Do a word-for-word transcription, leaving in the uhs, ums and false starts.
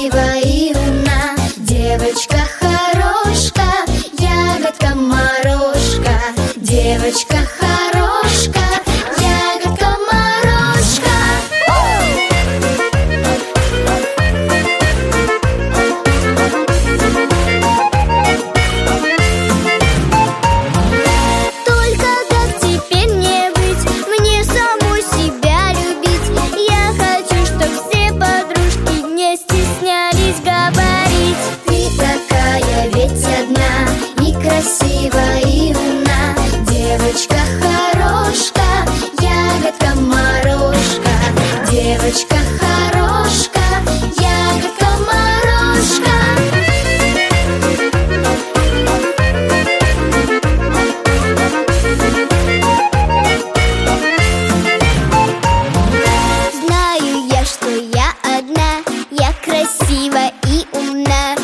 красива и умна, девочка-хорошка, ягодка-морошка, девочка-хорошка, ягодка-морошка. Только как теперь мне быть, мне саму себя любить? Я хочу, чтоб все подружки не стеснялись говорить. Ты такая ведь одна, и красива, и умна, девочка-хорошка, ягодка-морошка, девочка-хорошка, ягодка-морошка. Знаю я, что я одна, я красива и умна,